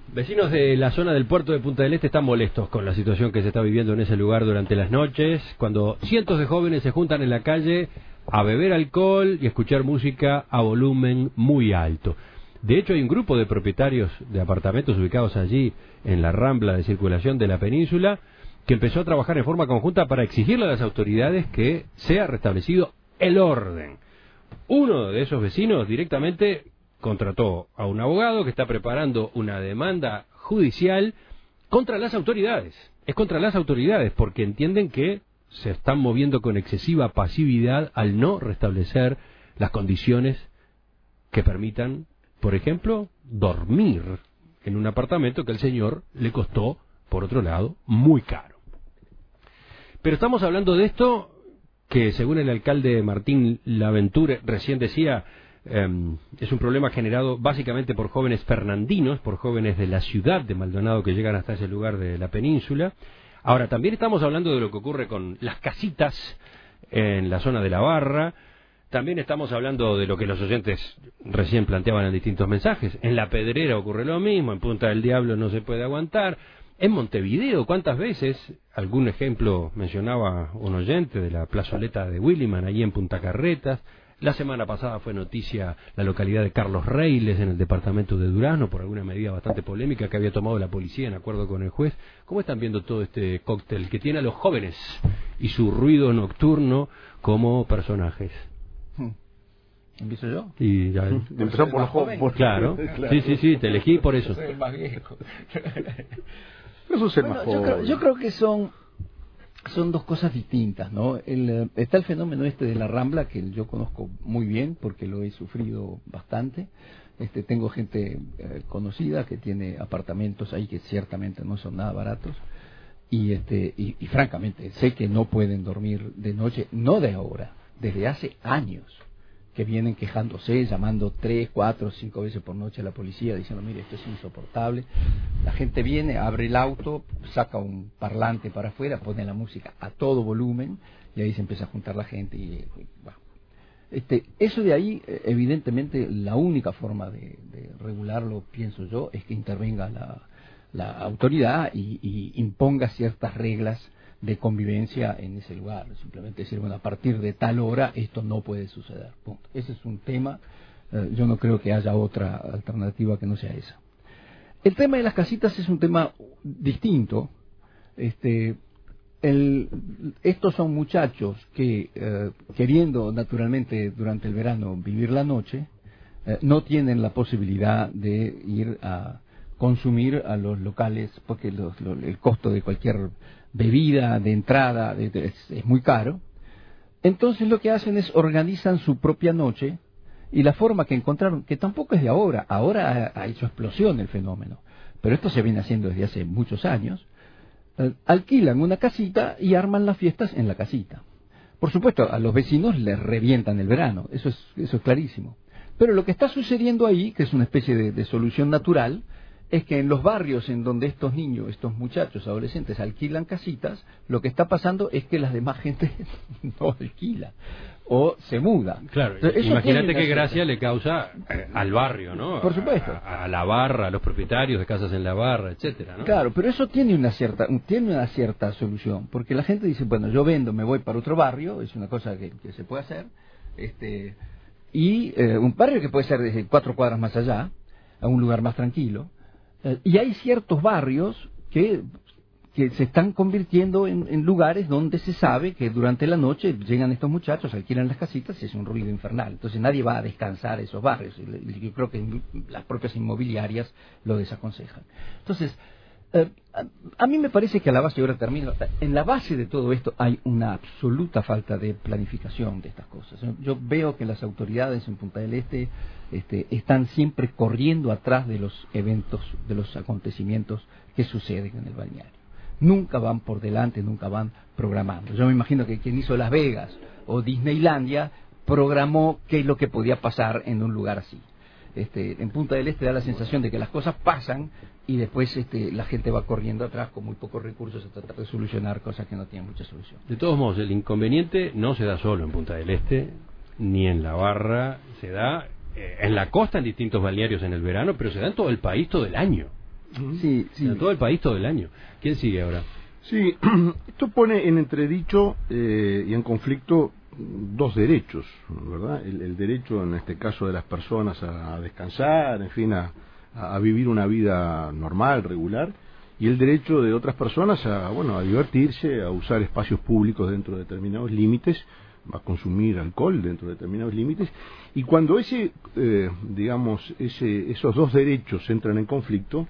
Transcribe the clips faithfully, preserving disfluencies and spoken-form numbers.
Vecinos de la zona del puerto de Punta del Este están molestos con la situación que se está viviendo en ese lugar durante las noches, cuando cientos de jóvenes se juntan en la calle a beber alcohol y escuchar música a volumen muy alto. De hecho, hay un grupo de propietarios de apartamentos ubicados allí en la rambla de circulación de la península que empezó a trabajar en forma conjunta para exigirle a las autoridades que sea restablecido el orden. Uno de esos vecinos directamente contrató a un abogado que está preparando una demanda judicial contra las autoridades. Es contra las autoridades porque entienden que se están moviendo con excesiva pasividad al no restablecer las condiciones que permitan, por ejemplo, dormir en un apartamento que al señor le costó, por otro lado, muy caro. Pero estamos hablando de esto que, según el alcalde Martín Laventure recién decía, Um, es un problema generado básicamente por jóvenes fernandinos, por jóvenes de la ciudad de Maldonado que llegan hasta ese lugar de la península. Ahora, también estamos hablando de lo que ocurre con las casitas en la zona de la Barra. También estamos hablando de lo que los oyentes recién planteaban en distintos mensajes. En La Pedrera ocurre lo mismo, en Punta del Diablo no se puede aguantar. En Montevideo, ¿cuántas veces? Algún ejemplo mencionaba un oyente de la plazoleta de Williman, allí en Punta Carretas. La semana pasada fue noticia la localidad de Carlos Reiles, en el departamento de Durazno, por alguna medida bastante polémica que había tomado la policía en acuerdo con el juez. ¿Cómo están viendo todo este cóctel que tiene a los jóvenes y su ruido nocturno como personajes? ¿Empiezo yo? Y ya empezó por los jóvenes. Claro. claro, sí, sí, sí, te elegí por eso. Soy el más viejo. Eso es el bueno, más yo, joven. creo, yo creo que son... Son dos cosas distintas, ¿no? El, está el fenómeno este de la Rambla, que yo conozco muy bien porque lo he sufrido bastante. Este, tengo gente eh, conocida que tiene apartamentos ahí que ciertamente no son nada baratos. Y, este, y, y francamente, sé que no pueden dormir de noche, no de ahora, desde hace años, que vienen quejándose, llamando tres, cuatro, cinco veces por noche a la policía, diciendo, mire, esto es insoportable. La gente viene, abre el auto, saca un parlante para afuera, pone la música a todo volumen, y ahí se empieza a juntar la gente. Y, bueno, este, eso de ahí, evidentemente, la única forma de, de regularlo, pienso yo, es que intervenga la, la autoridad y, y imponga ciertas reglas de convivencia en ese lugar. Simplemente decir, bueno, a partir de tal hora esto no puede suceder. Punto. Ese es un tema. Eh, yo no creo que haya otra alternativa que no sea esa. El tema de las casitas es un tema distinto. Este, el, estos son muchachos que, eh, queriendo naturalmente durante el verano vivir la noche, eh, no tienen la posibilidad de ir a consumir a los locales, porque los, los, el costo de cualquier bebida de entrada de, de, es, es muy caro. Entonces lo que hacen es organizan su propia noche, y la forma que encontraron, que tampoco es de ahora, ahora ha, ha hecho explosión el fenómeno, pero esto se viene haciendo desde hace muchos años, eh, alquilan una casita y arman las fiestas en la casita. Por supuesto, a los vecinos les revientan el verano, eso es, eso es clarísimo. Pero lo que está sucediendo ahí, que es una especie de, de solución natural, es que en los barrios en donde estos niños, estos muchachos, adolescentes alquilan casitas, lo que está pasando es que la demás gente no alquila o se muda. Claro, entonces, imagínate qué gracia le causa eh, al barrio, ¿no? Por supuesto. A, a la Barra, a los propietarios de casas en la Barra, etcétera, ¿no? Claro, pero eso tiene una cierta tiene una cierta solución, porque la gente dice, bueno, yo vendo, me voy para otro barrio, es una cosa que, que se puede hacer, este y eh, un barrio que puede ser desde cuatro cuadras más allá, a un lugar más tranquilo. Y hay ciertos barrios que, que se están convirtiendo en, en lugares donde se sabe que durante la noche llegan estos muchachos, alquilan las casitas y es un ruido infernal. Entonces nadie va a descansar esos barrios. Yo creo que las propias inmobiliarias lo desaconsejan. Entonces, eh, a, a mí me parece que a la base, y ahora termino, en la base de todo esto hay una absoluta falta de planificación de estas cosas. Yo veo que las autoridades en Punta del Este Este, están siempre corriendo atrás de los eventos, de los acontecimientos que suceden en el balneario. Nunca van por delante, nunca van programando. Yo me imagino que quien hizo Las Vegas o Disneylandia programó qué es lo que podía pasar en un lugar así. Este, en Punta del Este da la sensación de que las cosas pasan y después este, la gente va corriendo atrás con muy pocos recursos a tratar de solucionar cosas que no tienen mucha solución. De todos modos, el inconveniente no se da solo en Punta del Este, ni en La Barra, se da en la costa, en distintos balnearios en el verano, pero se da en todo el país todo el año. Sí, sí. En todo el país todo el año. ¿Quién sigue ahora? Sí, esto pone en entredicho eh, y en conflicto dos derechos, ¿verdad? El, el derecho, en este caso, de las personas a, a descansar, en fin, a, a vivir una vida normal, regular, y el derecho de otras personas a, bueno, a divertirse, a usar espacios públicos dentro de determinados límites, a consumir alcohol dentro de determinados límites, y cuando ese, eh, digamos, ese, esos dos derechos entran en conflicto,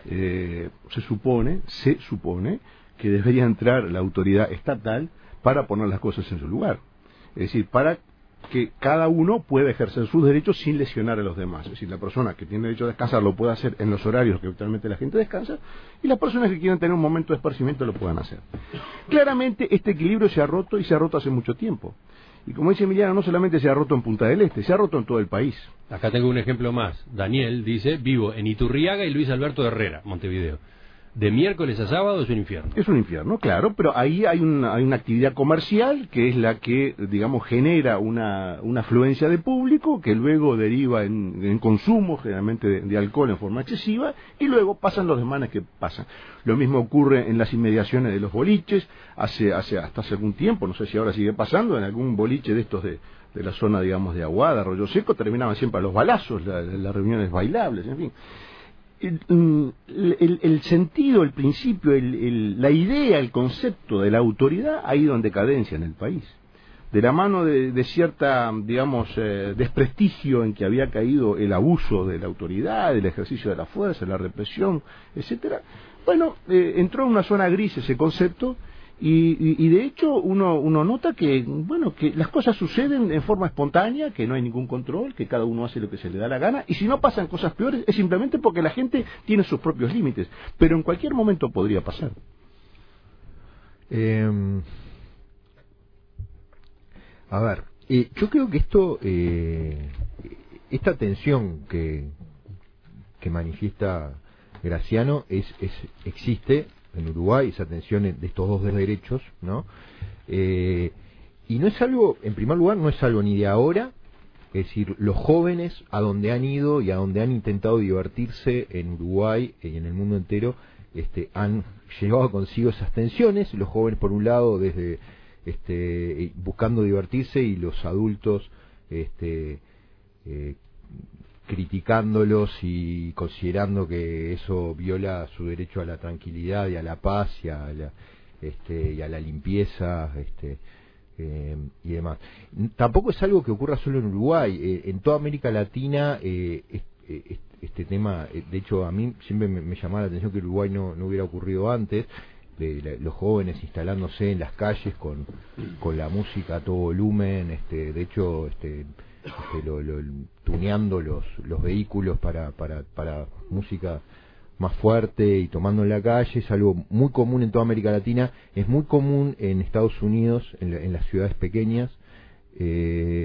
eh, se supone, se supone que debería entrar la autoridad estatal para poner las cosas en su lugar. Es decir, para que cada uno pueda ejercer sus derechos sin lesionar a los demás. Es decir, la persona que tiene derecho a descansar lo puede hacer en los horarios que habitualmente la gente descansa, y las personas que quieren tener un momento de esparcimiento lo puedan hacer. Claramente este equilibrio se ha roto, y se ha roto hace mucho tiempo. Y como dice Emiliano, no solamente se ha roto en Punta del Este, se ha roto en todo el país. Acá tengo un ejemplo más. Daniel dice, vivo en Iturriaga y Luis Alberto Herrera, Montevideo. De miércoles a sábado es un infierno. Es un infierno, claro, pero ahí hay una, hay una actividad comercial que es la que, digamos, genera una, una afluencia de público que luego deriva en, en consumo, generalmente de, de alcohol en forma excesiva, y luego pasan los desmanes que pasan. Lo mismo ocurre en las inmediaciones de los boliches, hace, hace hasta hace algún tiempo, no sé si ahora sigue pasando, en algún boliche de estos de, de la zona, digamos, de Aguada, Arroyo Seco, terminaban siempre a los balazos, la, las reuniones bailables, en fin. El, el, el sentido, el principio, el, el, la idea, el concepto de la autoridad ha ido en decadencia en el país. De la mano de, de cierta, digamos, eh, desprestigio en que había caído el abuso de la autoridad, el ejercicio de la fuerza, la represión, etcétera. Bueno, eh, entró en una zona gris ese concepto. Y, y, y de hecho uno, uno nota que, bueno, que las cosas suceden en forma espontánea, que no hay ningún control, que cada uno hace lo que se le da la gana, y si no pasan cosas peores es simplemente porque la gente tiene sus propios límites, pero en cualquier momento podría pasar. Eh, a ver, eh, yo creo que esto, eh, esta tensión que, que manifiesta Graciano es, es existe en Uruguay, esa tensión de estos dos derechos, ¿no? Eh, y no es algo, en primer lugar, no es algo ni de ahora, es decir, los jóvenes a donde han ido y a donde han intentado divertirse en Uruguay y en el mundo entero, este, han llevado consigo esas tensiones, los jóvenes por un lado desde este, buscando divertirse, y los adultos este, eh, criticándolos y considerando que eso viola su derecho a la tranquilidad y a la paz y a la, este, y a la limpieza, este, eh, y demás. Tampoco es algo que ocurra solo en Uruguay, eh, en toda América Latina eh, este, este tema, eh, de hecho a mí siempre me, me llamaba la atención que Uruguay no, no hubiera ocurrido antes, de la, los jóvenes instalándose en las calles con, con la música a todo volumen, este, de hecho este, Este, lo, lo, tuneando los, los vehículos para, para, para música más fuerte y tomando en la calle. Es algo muy común en toda América Latina, es muy común en Estados Unidos, en, la, en las ciudades pequeñas, eh,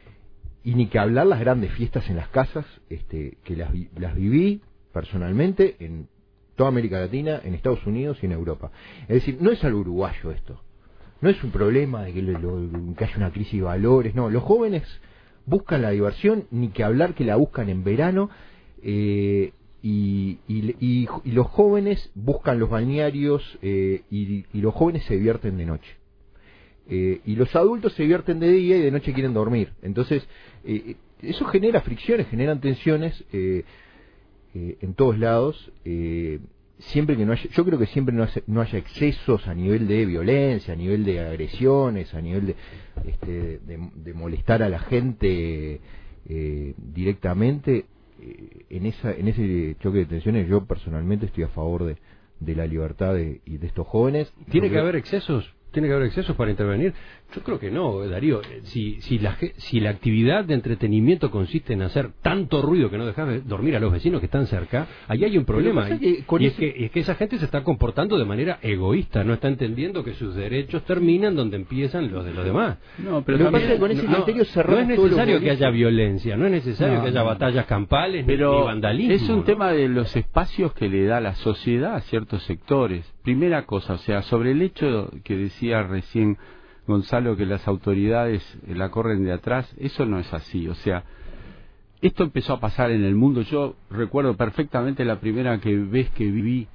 y ni que hablar las grandes fiestas en las casas, este, que las, las viví personalmente en toda América Latina, en Estados Unidos y en Europa. Es decir, no es algo uruguayo esto, no es un problema de que, lo, lo, que haya una crisis de valores, no, los jóvenes buscan la diversión, ni que hablar que la buscan en verano, eh, y, y, y, y los jóvenes buscan los balnearios, eh, y, y los jóvenes se divierten de noche. Eh, y los adultos se divierten de día y de noche quieren dormir. Entonces, eh, eso genera fricciones, generan tensiones eh, eh, en todos lados. Eh, siempre que no haya, yo creo que siempre no haya, no haya excesos a nivel de violencia, a nivel de agresiones, a nivel de, este, de, de molestar a la gente eh, directamente. Eh, en esa en ese choque de tensiones yo personalmente estoy a favor de, de la libertad de, y de estos jóvenes. ¿Tiene que haber excesos? ¿Tiene que haber excesos para intervenir? Yo creo que no, Darío. Si, si, la, si la actividad de entretenimiento consiste en hacer tanto ruido que no dejas dormir a los vecinos que están cerca, ahí hay un problema. Y, que y es, que, es que esa gente se está comportando de manera egoísta, no está entendiendo que sus derechos terminan donde empiezan los de los demás. No, pero lo que pasa es que con ese criterio no, no es necesario que haya violencia, no es necesario no, que haya no. batallas campales pero ni vandalismo. Es un ¿no? tema de los espacios que le da la sociedad a ciertos sectores. Primera cosa, o sea, sobre el hecho que decía recién Gonzalo que las autoridades la corren de atrás, eso no es así. O sea, esto empezó a pasar en el mundo. Yo recuerdo perfectamente la primera que vez que viví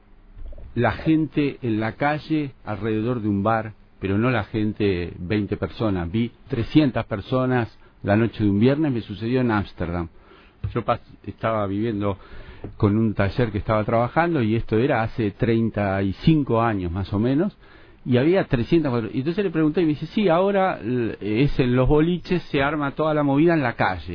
la gente en la calle alrededor de un bar, pero no la gente veinte personas, vi trescientas personas la noche de un viernes. Me sucedió en Ámsterdam. Yo estaba viviendo con un taller que estaba trabajando, y esto era hace treinta y cinco años más o menos, y había trescientas. Y entonces le pregunté y me dice, sí, ahora es en los boliches, se arma toda la movida en la calle.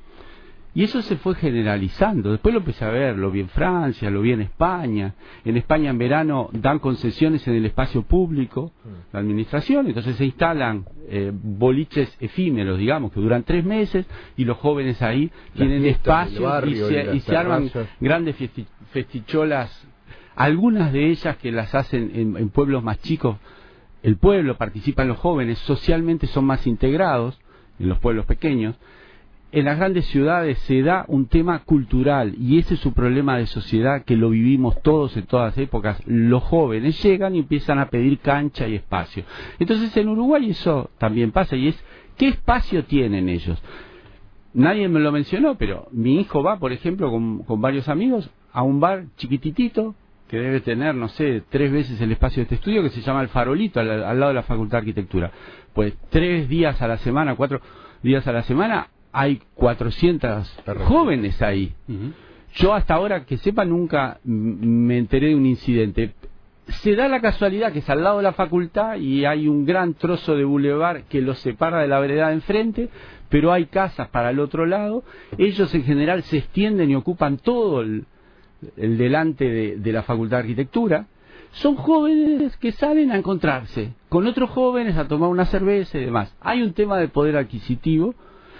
Y eso se fue generalizando. Después lo empecé a ver, lo vi en Francia, lo vi en España. En España en verano dan concesiones en el espacio público, la administración, entonces se instalan eh, boliches efímeros, digamos, que duran tres meses, y los jóvenes ahí las tienen espacios barrio, y se, y se arman grandes fiesti, festicholas, algunas de ellas que las hacen en, en pueblos más chicos. El pueblo, participan los jóvenes, socialmente son más integrados en los pueblos pequeños. En las grandes ciudades se da un tema cultural, y ese es un problema de sociedad que lo vivimos todos en todas épocas. Los jóvenes llegan y empiezan a pedir cancha y espacio. Entonces en Uruguay eso también pasa, y es ¿qué espacio tienen ellos? Nadie me lo mencionó, pero mi hijo va, por ejemplo, con, con varios amigos a un bar chiquititito que debe tener, no sé, tres veces el espacio de este estudio, que se llama El Farolito, al, al lado de la Facultad de Arquitectura. Pues tres días a la semana, cuatro días a la semana, hay cuatrocientos jóvenes ahí. Uh-huh. Yo hasta ahora, que sepa, nunca me enteré de un incidente. Se da la casualidad que es al lado de la facultad y hay un gran trozo de bulevar que los separa de la vereda de enfrente, pero hay casas para el otro lado. Ellos en general se extienden y ocupan todo el, el delante de, de la Facultad de Arquitectura. Son jóvenes que salen a encontrarse con otros jóvenes, a tomar una cerveza y demás. Hay un tema de poder adquisitivo.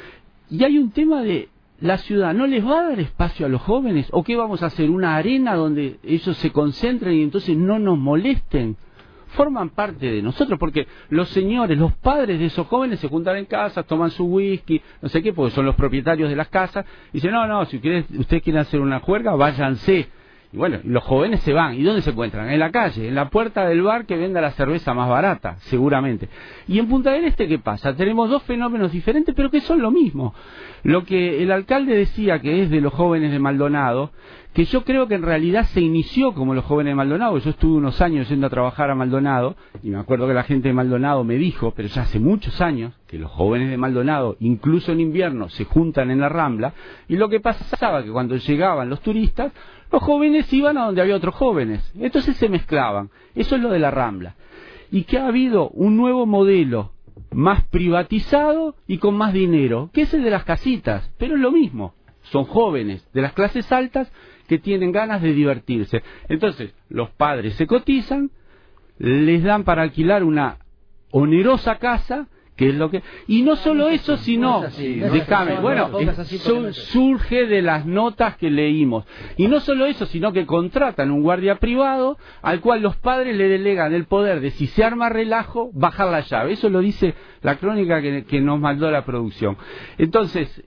Y hay un tema de la ciudad, ¿no les va a dar espacio a los jóvenes? ¿O qué vamos a hacer? ¿Una arena donde ellos se concentren y entonces no nos molesten? Forman parte de nosotros, porque los señores, los padres de esos jóvenes se juntan en casa, toman su whisky, no sé qué, porque son los propietarios de las casas, y dicen, no, no, si ustedes, ustedes quieren hacer una juerga, váyanse. Y bueno, los jóvenes se van. ¿Y dónde se encuentran? En la calle, en la puerta del bar que venda la cerveza más barata, seguramente. Y en Punta del Este, ¿qué pasa? Tenemos dos fenómenos diferentes, pero que son lo mismo. Lo que el alcalde decía que es de los jóvenes de Maldonado, que yo creo que en realidad se inició como los jóvenes de Maldonado. Yo estuve unos años yendo a trabajar a Maldonado, y me acuerdo que la gente de Maldonado me dijo, pero ya hace muchos años, que los jóvenes de Maldonado, incluso en invierno, se juntan en la Rambla, y lo que pasaba que cuando llegaban los turistas, los jóvenes iban a donde había otros jóvenes, entonces se mezclaban. Eso es lo de la Rambla. Y que ha habido un nuevo modelo, más privatizado y con más dinero, que es el de las casitas, pero es lo mismo. Son jóvenes de las clases altas que tienen ganas de divertirse. Entonces, los padres se cotizan, les dan para alquilar una onerosa casa, que es lo que... Y no solo eso, sino... Déjame, bueno, su, surge de las notas que leímos. Y no solo eso, sino que contratan un guardia privado al cual los padres le delegan el poder de, si se arma relajo, bajar la llave. Eso lo dice la crónica que, que nos mandó la producción. Entonces...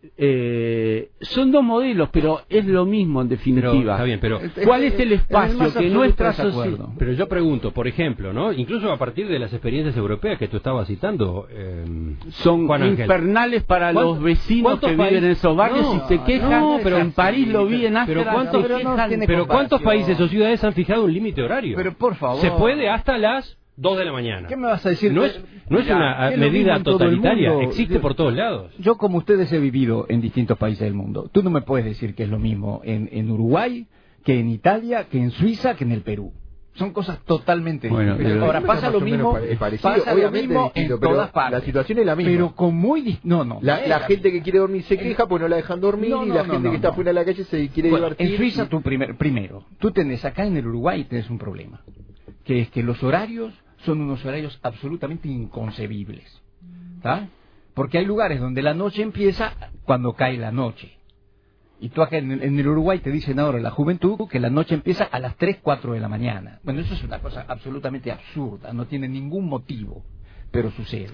Eh, son dos modelos, pero es lo mismo en definitiva. Pero, está bien, pero ¿cuál es el espacio el que nuestra sociedad? Pero yo pregunto, por ejemplo, ¿no? Incluso a partir de las experiencias europeas que tú estabas citando, eh, son Juan infernales para los vecinos que viven en esos barrios no, y se quejan. No, pero en París lo vi, en Ámsterdam. Pero ¿cuántos, pero no pero ¿cuántos países o ciudades han fijado un límite horario? Pero por favor. Se puede hasta las dos de la mañana. ¿Qué me vas a decir? No es, no es una es medida totalitaria, existe por todos lados. Yo, como ustedes, he vivido en distintos países del mundo. Tú no me puedes decir que es lo mismo en, en Uruguay, que en Italia, que en Suiza, que en el Perú. Son cosas totalmente bueno, diferentes. Ahora pasa lo mismo, parecido, pasa lo mismo distinto, en todas partes. La situación es la misma. Pero con muy dis... no, no. La, la gente que quiere dormir se queja porque no la dejan dormir, no, no, y la no, gente no, que está no. fuera de la calle se quiere bueno, divertir. En Suiza, tú primer, primero, tú tenés acá en el Uruguay tenés un problema, que es que los horarios son unos horarios absolutamente inconcebibles, ¿tá? Porque hay lugares donde la noche empieza cuando cae la noche. Y tú acá en el, en el Uruguay te dicen ahora la juventud que la noche empieza a las tres, cuatro de la mañana. Bueno, eso es una cosa absolutamente absurda, no tiene ningún motivo, pero sucede.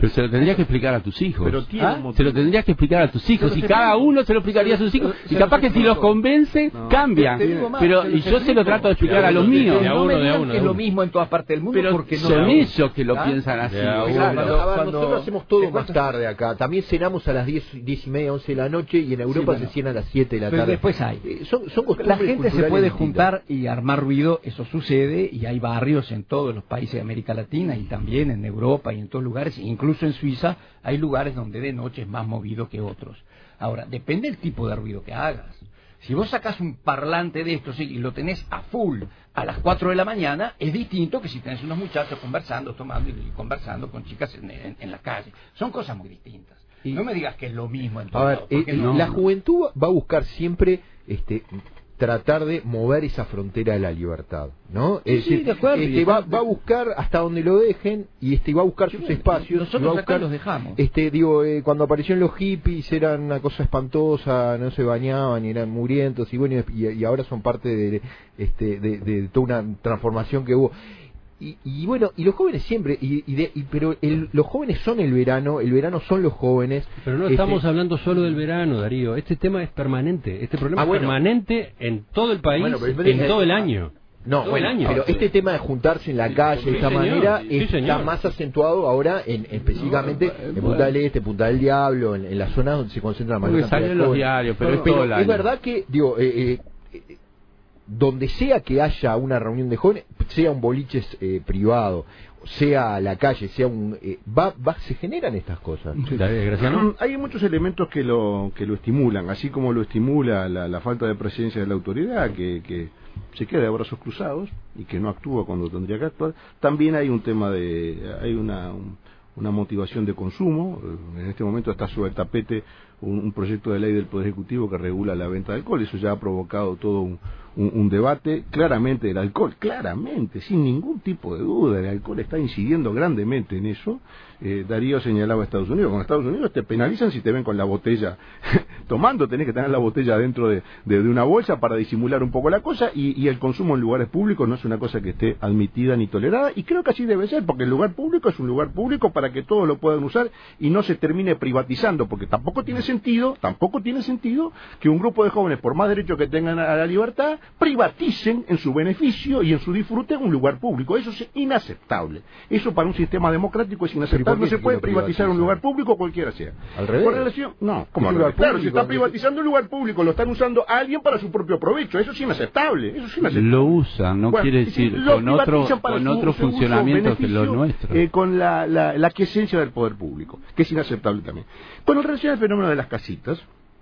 Pero se lo tendrías que explicar a tus hijos. Pero tiene ¿Ah? un motivo. Se lo tendrías que explicar a tus hijos. Y cada uno se lo explicaría a sus hijos. Y capaz que si los convence, No. cambia. Te digo más, Pero te y yo se lo trato de explicar a los míos. De a No me uno, de a digan uno, que de es lo uno. mismo en todas partes del mundo Pero porque no son lo- ellos que lo ¿Ah? piensan así. De a O uno. sea, Cuando- Cuando- a ver, cuando- nosotros hacemos te todo más cuento- tarde acá. También cenamos a las diez, diez y media, once de la noche y en Europa bueno. se cena a las siete de la Pero tarde. después hay. Eh, Son, son costumbres La gente se culturales puede distintas. juntar y armar ruido, eso sucede, y hay barrios en todos los países de América Latina y también en Europa y en todos lugares, incluso en Suiza, hay lugares donde de noche es más movido que otros. Ahora, depende del tipo de ruido que hagas. Si vos sacás un parlante de estos y lo tenés a full a las cuatro de la mañana, es distinto que si tenés unos muchachos conversando, tomando y conversando con chicas en, en- en la calle. Son cosas muy distintas. Y- no me digas que es lo mismo en A todos ver, lados, porque eh, no. la juventud va a buscar siempre este tratar de mover esa frontera de la libertad, ¿no? Sí, Es sí, decir, de acuerdo, este, y va, está- va a buscar hasta donde lo dejen y este va a buscar Sí, sus bueno, espacios. nosotros y va a acá buscar, los dejamos. Este, digo, eh, cuando aparecieron los hippies eran una cosa espantosa, no se bañaban y eran murientos y bueno y, y ahora son parte de, este, de, de toda una transformación que hubo. Y, y bueno, y los jóvenes siempre, y, y de- y- pero el- los jóvenes son el verano, el verano son los jóvenes. Pero no Este, estamos hablando solo del verano, Darío. Este tema es permanente. Este problema Ah, bueno. es permanente en todo el país, Bueno, pero en vez de- en todo el año. No, Todo bueno, el año. pero este tema de juntarse en la calle Sí, de esta señor, manera sí, está señor. más acentuado ahora en, específicamente No, en bueno. Punta del Este, Punta del Diablo, en, en las zonas donde se concentra la mayor Porque cantidad salió de en los jóvenes. diarios, pero No, es todo el es año. verdad que, digo, eh, eh, eh, donde sea que haya una reunión de jóvenes, sea un boliche eh, privado, sea la calle, sea un... eh, va, va, se generan estas cosas. Darío, Graciano. Hay muchos elementos que lo que lo estimulan, así como lo estimula la, la falta de presencia de la autoridad, que, que se queda de brazos cruzados y que no actúa cuando tendría que actuar. También hay un tema de, hay una un- una motivación de consumo. En este momento está sobre el tapete un, un proyecto de ley del Poder Ejecutivo que regula la venta de alcohol. Eso ya ha provocado todo un, un, un debate. Claramente el alcohol, claramente, sin ningún tipo de duda, el alcohol está incidiendo grandemente en eso. Eh, Darío señalaba a Estados Unidos. Con Estados Unidos te penalizan si te ven con la botella tomando, tenés que tener la botella dentro de, de, de una bolsa para disimular un poco la cosa, y, y el consumo en lugares públicos no es una cosa que esté admitida ni tolerada, y creo que así debe ser, porque el lugar público es un lugar público para que todos lo puedan usar y no se termine privatizando, porque tampoco tiene sentido, tampoco tiene sentido que un grupo de jóvenes, por más derecho que tengan a la libertad, privaticen en su beneficio y en su disfrute un lugar público. Eso es inaceptable. Eso para un sistema democrático es inaceptable. No se puede privatizar un lugar público cualquiera sea. Al revés. Por relación, no, como Un al lugar revés. Claro, público, se está donde- privatizando un lugar público, lo están usando a alguien para su propio provecho. Eso es inaceptable. Eso es inaceptable. Lo usan, no Bueno, quiere y si decir lo con otro, privatizan para con su- otro su uso, funcionamiento que lo beneficio, nuestro. eh, con la, la, la quiesencia del poder público, que es inaceptable también. Con relación al fenómeno de las casitas,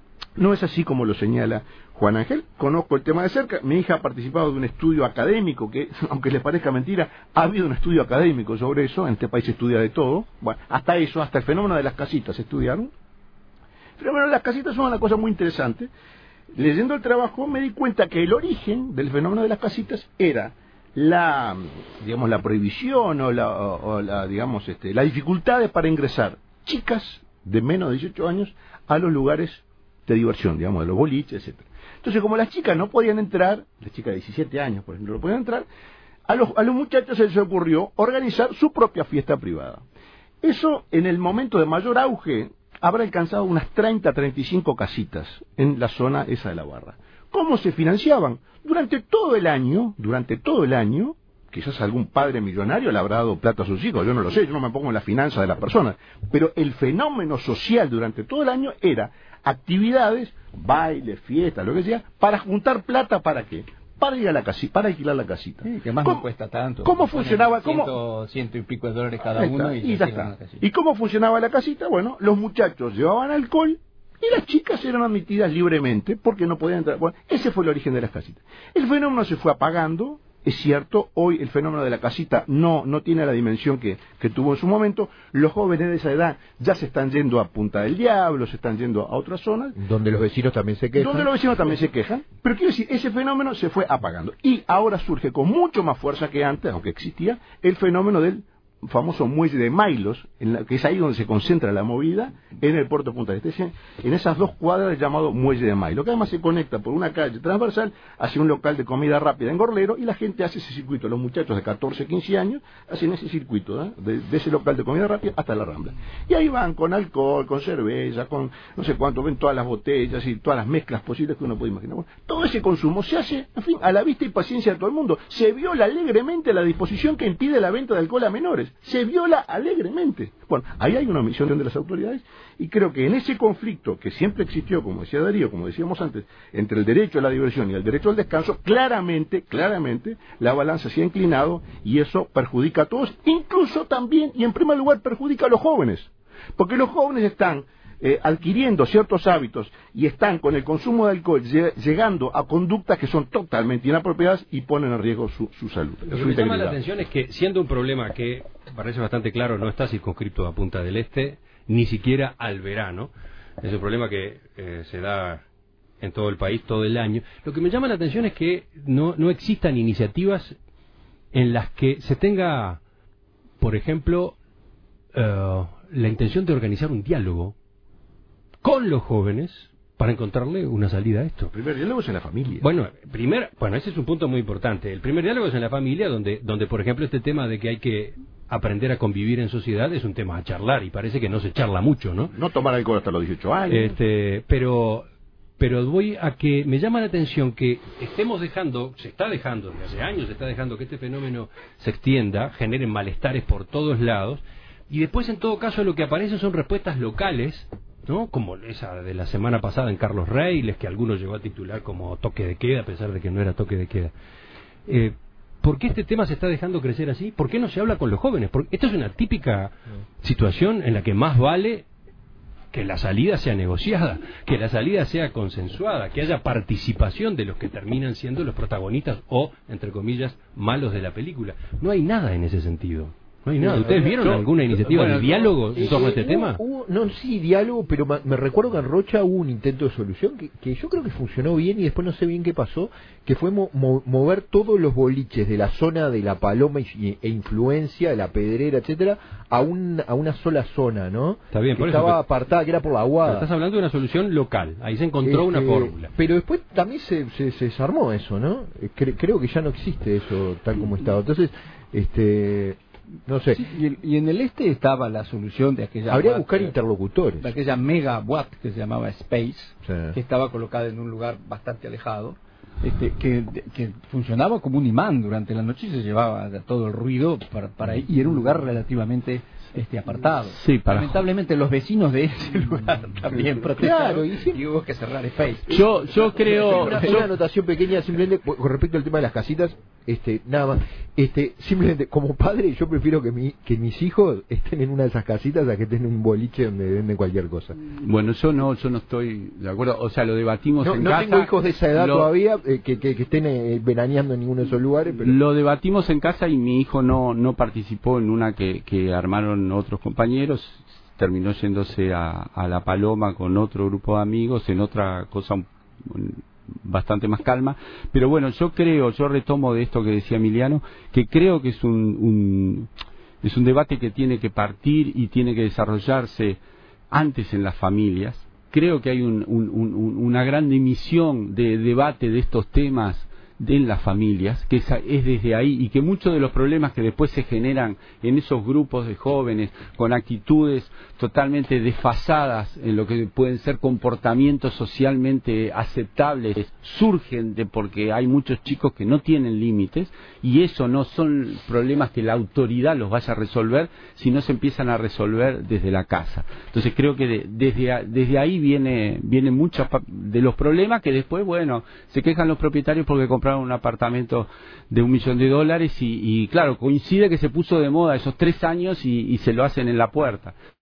no es así como lo señala Juan Ángel. Conozco el tema de cerca. Mi hija ha participado de un estudio académico que, aunque les parezca mentira, ha habido un estudio académico sobre eso. En este país se estudia de todo. Bueno, hasta eso, hasta el fenómeno de las casitas se estudiaron. El fenómeno de las casitas es una cosa muy interesante. Leyendo el trabajo me di cuenta que el origen del fenómeno de las casitas era la, digamos, la prohibición o la, o, o la digamos, este, la dificultad para ingresar chicas de menos de dieciocho años a los lugares de diversión, digamos, de los boliches, etcétera. Entonces, como las chicas no podían entrar, las chicas de diecisiete años, por ejemplo, no podían entrar, a los, a los muchachos se les ocurrió organizar su propia fiesta privada. Eso, en el momento de mayor auge, habrá alcanzado unas treinta, treinta y cinco casitas en la zona esa de la Barra. ¿Cómo se financiaban? Durante todo el año, durante todo el año, quizás algún padre millonario le habrá dado plata a sus hijos, yo no lo sé, yo no me pongo en la finanza de las personas, pero el fenómeno social durante todo el año era actividades, bailes, fiestas, lo que sea, para juntar plata, ¿para qué? Para ir a la casita, para alquilar la casita. Sí, que más ¿Cómo, no cuesta tanto. ¿Cómo Ponen funcionaba? Ciento, ¿Cómo? ciento y pico de dólares cada Ahí uno está, y, y se ya alquilan está. una casita. ¿Y cómo funcionaba la casita? Bueno, los muchachos llevaban alcohol y las chicas eran admitidas libremente porque no podían entrar. Bueno, ese fue el origen de las casitas. El fenómeno se fue apagando. Es cierto, hoy el fenómeno de la casita no, no tiene la dimensión que, que tuvo en su momento. Los jóvenes de esa edad ya se están yendo a Punta del Diablo, se están yendo a otras zonas, Donde los vecinos también se quejan. donde los vecinos también se quejan. Pero quiero decir, ese fenómeno se fue apagando. Y ahora surge con mucho más fuerza que antes, aunque existía, el fenómeno del famoso muelle de Mailos, en la, que es ahí donde se concentra la movida, en el puerto de Punta del Este, en esas dos cuadras llamado muelle de Mailos, que además se conecta por una calle transversal hacia un local de comida rápida en Gorlero, y la gente hace ese circuito, los muchachos de catorce, quince años hacen ese circuito, ¿eh? de, de ese local de comida rápida hasta la Rambla. Y ahí van con alcohol, con cerveza, con no sé cuánto, ven todas las botellas y todas las mezclas posibles que uno puede imaginar. Bueno, todo ese consumo se hace, en fin, a la vista y paciencia de todo el mundo. Se viola alegremente la disposición que impide la venta de alcohol a menores. Se viola alegremente. Bueno, ahí hay una omisión de las autoridades, y creo que en ese conflicto que siempre existió, como decía Darío, como decíamos antes, entre el derecho a la diversión y el derecho al descanso, claramente, claramente, la balanza se ha inclinado, y eso perjudica a todos, incluso también, y en primer lugar, perjudica a los jóvenes. Porque los jóvenes están eh, adquiriendo ciertos hábitos y están con el consumo de alcohol llegando a conductas que son totalmente inapropiadas y ponen en riesgo su, su salud. Lo que su me llama la atención es que, siendo un problema que parece bastante claro, no está circunscrito a Punta del Este, ni siquiera al verano, es un problema que eh, se da en todo el país todo el año. Lo que me llama la atención es que no, no existan iniciativas en las que se tenga, por ejemplo, uh, la intención de organizar un diálogo con los jóvenes para encontrarle una salida a esto. El primer diálogo es en la familia. Bueno, primer, bueno, ese es un punto muy importante. El primer diálogo es en la familia, donde, donde por ejemplo, este tema de que hay que aprender a convivir en sociedad es un tema a charlar, y parece que no se charla mucho, ¿no? No tomar alcohol hasta los dieciocho años. Este, pero, pero voy a que me llama la atención que estemos dejando, se está dejando, desde hace años se está dejando que este fenómeno se extienda, generen malestares por todos lados, y después en todo caso lo que aparecen son respuestas locales, ¿no? Como esa de la semana pasada en Carlos Reyles, que algunos llegó a titular como toque de queda, a pesar de que no era toque de queda. Eh, ¿Por qué este tema se está dejando crecer así? ¿Por qué no se habla con los jóvenes? Porque esta es una típica situación en la que más vale que la salida sea negociada, que la salida sea consensuada, que haya participación de los que terminan siendo los protagonistas o, entre comillas, malos de la película. No hay nada en ese sentido. No hay nada. ¿Ustedes vieron yo, alguna iniciativa bueno, de diálogo eh, en torno a eh, este hubo, tema? Hubo, no, sí, diálogo, pero me, me recuerdo que en Rocha hubo un intento de solución que, que yo creo que funcionó bien, y después no sé bien qué pasó, que fue mo, mo, mover todos los boliches de la zona de La Paloma y, e Influencia, de La Pedrera, etcétera, a, un, a una sola zona, ¿no? Está bien, que por estaba eso, apartada, que era por la Aguada. Estás hablando de una solución local, ahí se encontró Este, una fórmula. Pero después también se, se, se desarmó eso, ¿no? Cre, creo que ya no existe eso tal como estaba. Entonces, este... no sé. Sí, y, y en el este estaba la solución de aquella... Habría que Watt, buscar eh, interlocutores. de aquella mega Watt que se llamaba Space, Sí. que estaba colocada en un lugar bastante alejado, este, que, que funcionaba como un imán durante la noche y se llevaba todo el ruido para, para y era un lugar relativamente este apartado. Sí, para... Lamentablemente los vecinos de ese lugar también protestaron, Claro, y, sí. y hubo que cerrar Space. Yo, yo creo... Una, yo- una anotación pequeña simplemente con respecto al tema de las casitas, este, nada más, este, simplemente como padre yo prefiero que mi, que mis hijos estén en una de esas casitas a que estén en un boliche donde venden cualquier cosa. Bueno, yo no, yo no estoy de acuerdo, o sea, lo debatimos No, en no casa. tengo hijos de esa edad lo, todavía eh, que, que, que estén eh, veraneando en ninguno de esos lugares, pero Lo debatimos en casa y mi hijo no, no participó en una que, que armaron otros compañeros, terminó yéndose a, a La Paloma con otro grupo de amigos en otra cosa un- bastante más calma, pero bueno, yo creo, yo retomo de esto que decía Emiliano, que creo que es un, un es un debate que tiene que partir y tiene que desarrollarse antes en las familias. Creo que hay un, un, un, una gran emisión de debate de estos temas de en las familias, que es, es desde ahí, y que muchos de los problemas que después se generan en esos grupos de jóvenes con actitudes totalmente desfasadas en lo que pueden ser comportamientos socialmente aceptables surgen de porque hay muchos chicos que no tienen límites, y eso no son problemas que la autoridad los vaya a resolver, sino se empiezan a resolver desde la casa. Entonces creo que de, desde, a, desde ahí viene viene muchos de los problemas que después, bueno, se quejan los propietarios porque compraron un apartamento de un millón de dólares y, y claro, coincide que se puso de moda esos tres años y, y se lo hacen en la puerta.